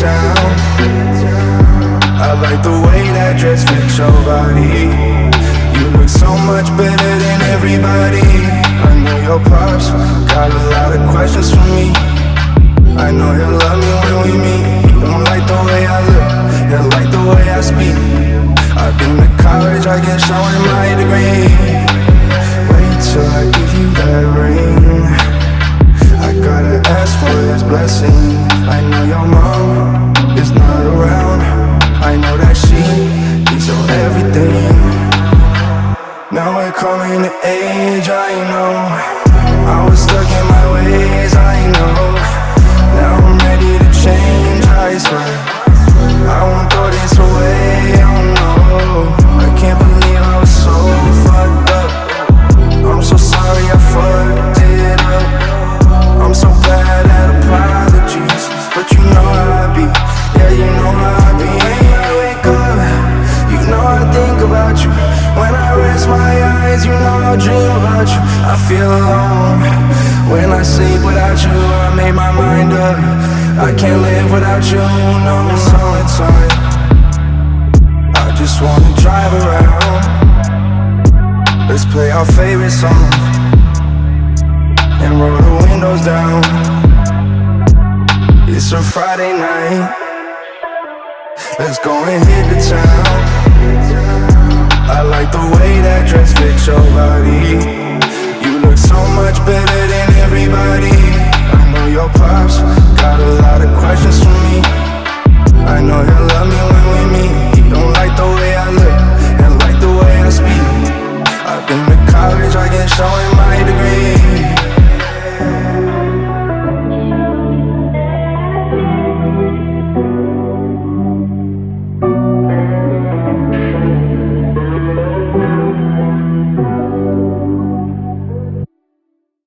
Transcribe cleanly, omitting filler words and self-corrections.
town. I like the way that dress fits your body. You look so much better than everybody. I know your pops got a lot of questions for me. I know he'll love me when we meet. He don't like the way I look, he'll like the way I speak. I've been to college, I get showing my degree. Wait till I give you that ring. I gotta ask for his blessing. I know your mom is not around. I know that she is your everything. Now we're coming to age, I know. I was stuck in my ways, I know. Now I'm ready to change, I swear. I won't throw this away, oh no. I can't believe I was so fucked up. I'm so sorry I fucked it up. I'm so bad at apologies, but you know how I be. Yeah, you know how I be. When I wake up, you know I think about you. When I rest my eyes, you know I dream about you. I feel alone when I sleep without you. I made my mind up, I can't live without you. No, it's summertime, I just wanna drive around. Let's play our favorite song and roll the windows down. It's a Friday night, let's go and hit the town. I like the way that dress fits your body. You look so much better than everybody. I know your pops got a lot of questions for me.